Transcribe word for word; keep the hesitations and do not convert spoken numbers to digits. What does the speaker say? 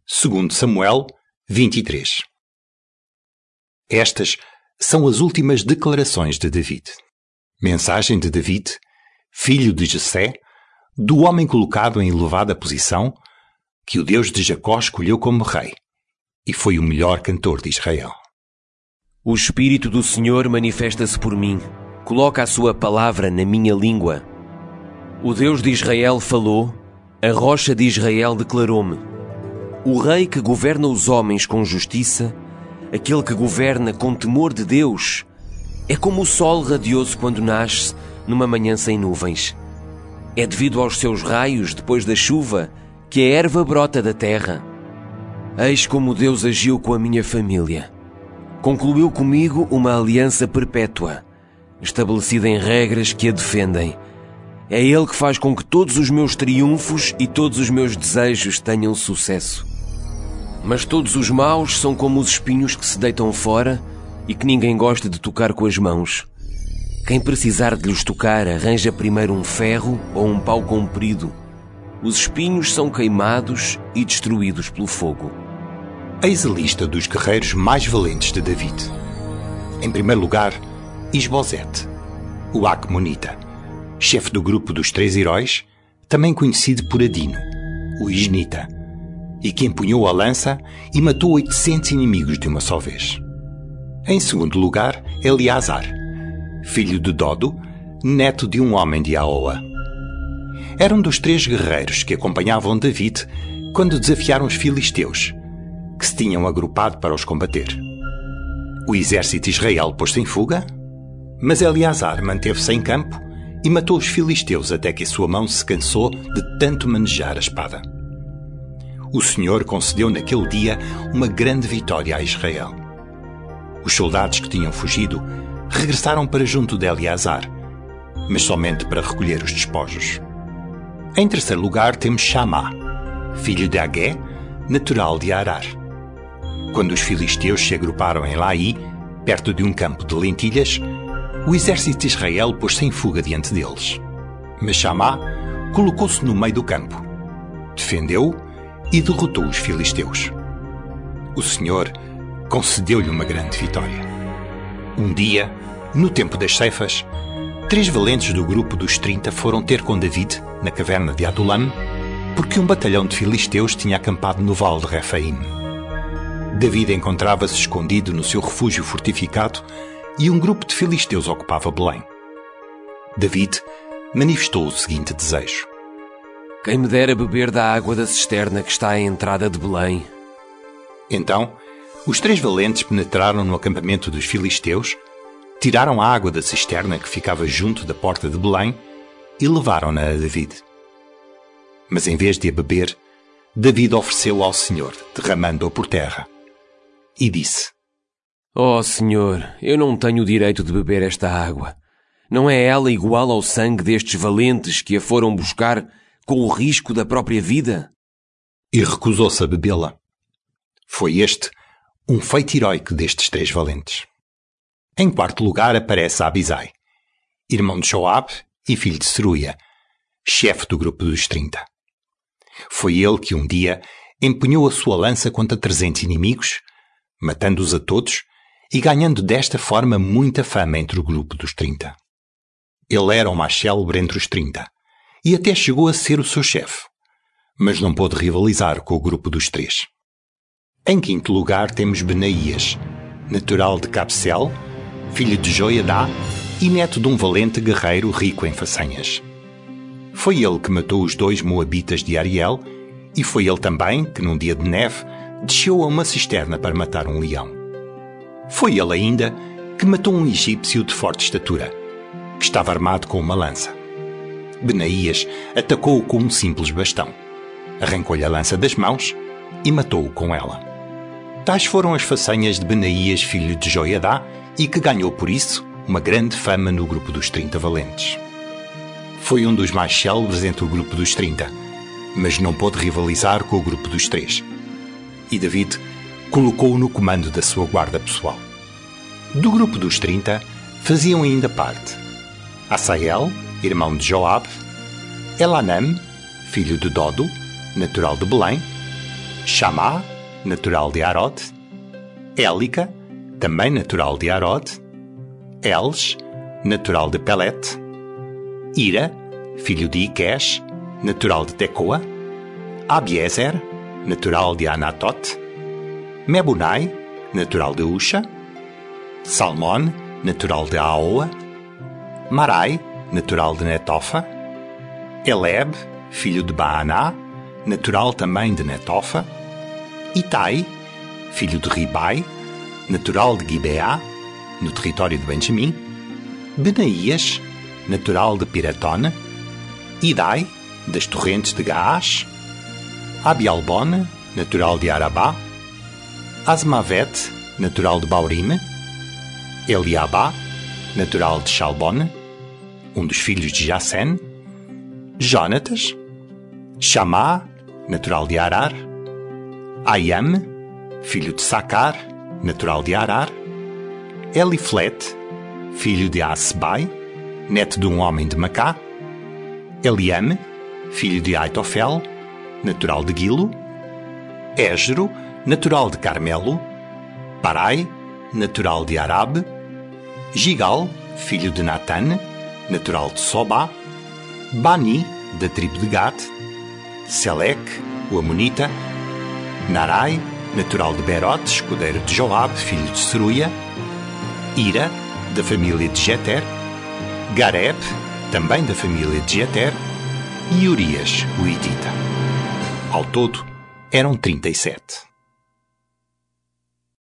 segundo Samuel vinte e três. Estas são as últimas declarações de David. Mensagem de David, filho de Jessé, do homem colocado em elevada posição, que o Deus de Jacó escolheu como rei, e foi o melhor cantor de Israel. O Espírito do Senhor manifesta-se por mim, coloca a sua palavra na minha língua. O Deus de Israel falou, a rocha de Israel declarou-me. O rei que governa os homens com justiça, aquele que governa com temor de Deus, é como o sol radioso quando nasce numa manhã sem nuvens. É devido aos seus raios, depois da chuva, que a erva brota da terra. Eis como Deus agiu com a minha família. Concluiu comigo uma aliança perpétua, estabelecida em regras que a defendem. É Ele que faz com que todos os meus triunfos e todos os meus desejos tenham sucesso. Mas todos os maus são como os espinhos que se deitam fora e que ninguém gosta de tocar com as mãos. Quem precisar de lhes tocar arranja primeiro um ferro ou um pau comprido. Os espinhos são queimados e destruídos pelo fogo. Eis a lista dos guerreiros mais valentes de David. Em primeiro lugar, Isbosete, o Acmonita, chefe do grupo dos três heróis, também conhecido por Adino, o Isnita, e que empunhou a lança e matou oitocentos inimigos de uma só vez. Em segundo lugar, Eleazar, filho de Dodo, neto de um homem de Aoa. Era um dos três guerreiros que acompanhavam David quando desafiaram os filisteus, que se tinham agrupado para os combater. O exército de Israel pôs-se em fuga, mas Eleazar manteve-se em campo e matou os filisteus até que a sua mão se cansou de tanto manejar a espada. O Senhor concedeu naquele dia uma grande vitória a Israel. Os soldados que tinham fugido regressaram para junto de Eleazar, mas somente para recolher os despojos. Em terceiro lugar temos Chamá, filho de Agé, natural de Arar. Quando os filisteus se agruparam em Laí, perto de um campo de lentilhas, o exército de Israel pôs-se em fuga diante deles. Mas Chamá colocou-se no meio do campo, defendeu-o e derrotou os filisteus. O Senhor concedeu-lhe uma grande vitória. Um dia, no tempo das ceifas, três valentes do grupo dos trinta foram ter com David, na caverna de Adulam, porque um batalhão de filisteus tinha acampado no vale de Refaim. David encontrava-se escondido no seu refúgio fortificado e um grupo de filisteus ocupava Belém. David manifestou o seguinte desejo: quem me dera beber da água da cisterna que está à entrada de Belém. Então, os três valentes penetraram no acampamento dos filisteus, tiraram a água da cisterna que ficava junto da porta de Belém e levaram-na a David. Mas em vez de a beber, David ofereceu ao Senhor, derramando-a por terra, e disse: ó Senhor, eu não tenho o direito de beber esta água. Não é ela igual ao sangue destes valentes que a foram buscar com o risco da própria vida? E recusou-se a bebê-la. Foi este um feito heróico destes três valentes. Em quarto lugar aparece Abisai, irmão de Joabe e filho de Seruia, chefe do grupo dos trinta. Foi ele que um dia empunhou a sua lança contra trezentos inimigos, matando-os a todos e ganhando desta forma muita fama entre o grupo dos trinta. Ele era o mais célebre entre os trinta e até chegou a ser o seu chefe, mas não pôde rivalizar com o grupo dos três. Em quinto lugar temos Benaías, natural de Cabsel, filho de Joiadá e neto de um valente guerreiro rico em façanhas. Foi ele que matou os dois moabitas de Ariel e foi ele também que, num dia de neve, desceu a uma cisterna para matar um leão. Foi ele ainda que matou um egípcio de forte estatura, que estava armado com uma lança. Benaías atacou-o com um simples bastão, arrancou-lhe a lança das mãos e matou-o com ela. Tais foram as façanhas de Benaías, filho de Joiadá, e que ganhou por isso uma grande fama no grupo dos trinta valentes. Foi um dos mais célebres entre o grupo dos trinta, mas não pôde rivalizar com o grupo dos três. E David colocou-o no comando da sua guarda pessoal. Do grupo dos trinta faziam ainda parte Asael, irmão de Joabe, Elanam, filho de Dodo, natural de Belém, Chamá, natural de Arod. Élica, também natural de Arod. Eles, natural de Pelet. Ira, filho de Iqués, natural de Tecoa. Abiezer, natural de Anatot. Mebunai, natural de Usha. Salmón, natural de Aoa. Marai, natural de Netofa. Eleb, filho de Baaná, natural também de Netofa. Itai, filho de Ribai, natural de Gibeá, no território de Benjamim. Benaías, natural de Piratone. Idai, das torrentes de Gaash. Abialbon, natural de Arabá. Asmavet, natural de Baurime. Eliabá, natural de Shalbon, um dos filhos de Jassen. Jonatas. Chamá, natural de Arar. Ayam, filho de Sacar, natural de Arar. Eliflet, filho de Asbai, neto de um homem de Macá. Eliam, filho de Aitofel, natural de Gilo. Égero, natural de Carmelo. Parai, natural de Arabe. Gigal, filho de Natan, natural de Sobá. Bani, da tribo de Gad. Selec, o Amonita. Narai, natural de Berot, escudeiro de Joabe, filho de Seruia. Ira, da família de Jeter. Gareb, também da família de Jeter. E Urias, o Hitita. Ao todo, eram trinta e sete.